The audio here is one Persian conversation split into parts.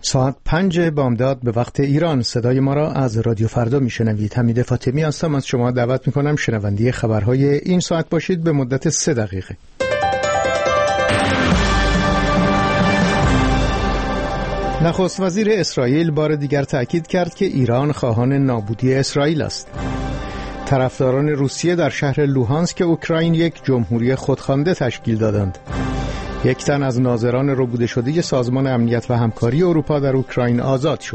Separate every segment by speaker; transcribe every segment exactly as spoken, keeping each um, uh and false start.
Speaker 1: ساعت پنج بامداد به وقت ایران. صدای ما را از رادیو فردا میشنوید. حمید فاطمی هستم. از شما دعوت میکنم شنونده خبرهای این ساعت باشید به مدت سه دقیقه. نخست وزیر اسرائیل بار دیگر تأکید کرد که ایران خواهان نابودی اسرائیل است. طرفداران روسیه در شهر لوهانسک اوکراین یک جمهوری خودخوانده تشکیل دادند. یک تن از ناظران ربوده شده سازمان امنیت و همکاری اروپا در اوکراین آزاد شد.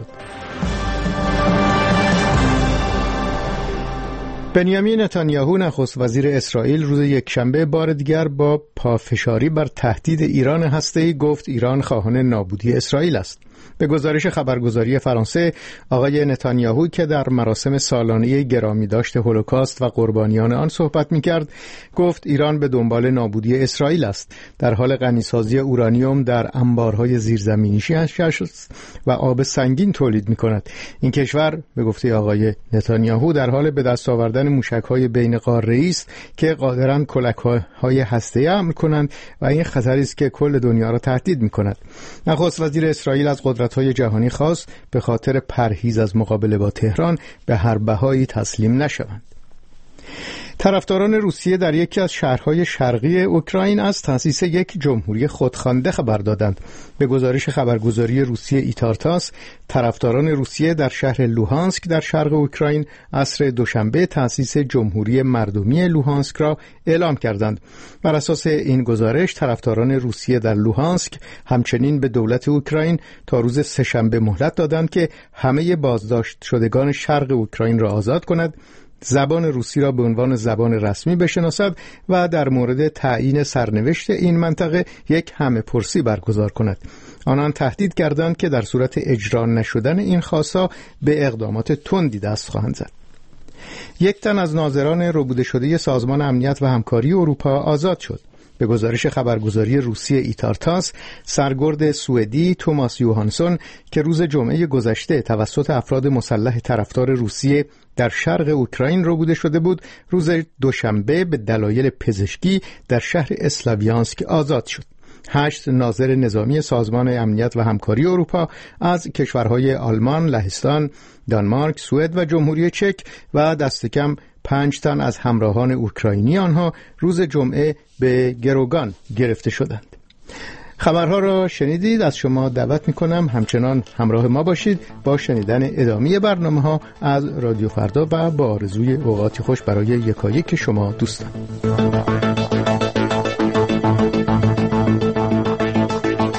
Speaker 1: بنیامین نتانیاهو نخست وزیر اسرائیل روز یکشنبه بار دیگر با پافشاری بر تهدید ایران هسته‌ای گفت ایران خواهان نابودی اسرائیل است. به گزارش خبرگزاری فرانسه، آقای نتانیاهو که در مراسم سالانه گرامی داشت هولوکاست و قربانیان آن صحبت می‌کرد، گفت ایران به دنبال نابودی اسرائیل است. در حال غنیسازی اورانیوم در انبارهای زیرزمینیش است و آب سنگین تولید می‌کند. این کشور به گفته آقای نتانیاهو در حال به دست آوردن موشک‌های بین قاره‌ای است که قادرند کلک‌های هسته‌ای حمل کنند و این خطری است که کل دنیا را تهدید می‌کند. نخست وزیر اسرائیل از قدرت‌های جهانی خواست به خاطر پرهیز از مقابله با تهران به هر بهایی تسلیم نشوند. طرفداران روسیه در یکی از شهرهای شرقی اوکراین از تأسیس یک جمهوری خودخوانده خبر دادند. به گزارش خبرگزاری روسیه ایتارتاس، طرفداران روسیه در شهر لوهانسک در شرق اوکراین عصر دوشنبه تأسیس جمهوری مردمی لوهانسک را اعلام کردند. بر اساس این گزارش، طرفداران روسیه در لوهانسک همچنین به دولت اوکراین تا روز سه‌شنبه مهلت دادند که همه بازداشت شدگان شرق اوکراین را آزاد کند، زبان روسی را به عنوان زبان رسمی بشناسد و در مورد تعیین سرنوشت این منطقه یک همه‌پرسی برگزار کند. آنان تهدید کردند که در صورت اجرا نشدن این خواستها به اقدامات تندی دست خواهند زد. یک تن از ناظران ربوده شده سازمان امنیت و همکاری اروپا آزاد شد. به گزارش خبرگزاری روسیه ایتارتاس، سرگرد سوئدی توماس یوهانسون که روز جمعه گذشته توسط افراد مسلح طرفدار روسیه در شرق اوکراین ربوده شده بود، روز دوشنبه به دلایل پزشکی در شهر اسلاویانسک آزاد شد. هشت ناظر نظامی سازمان امنیت و همکاری اروپا از کشورهای آلمان، لهستان، دانمارک، سوئد و جمهوری چک و دست کم پنج تن از همراهان اوکراینی آنها روز جمعه به گروگان گرفته شدند. خبرها را شنیدید. از شما دعوت میکنم همچنان همراه ما باشید با شنیدن ادامه برنامه ها از رادیو فردا و با آرزوی اوقاتی خوش برای یکایک شما دوستان.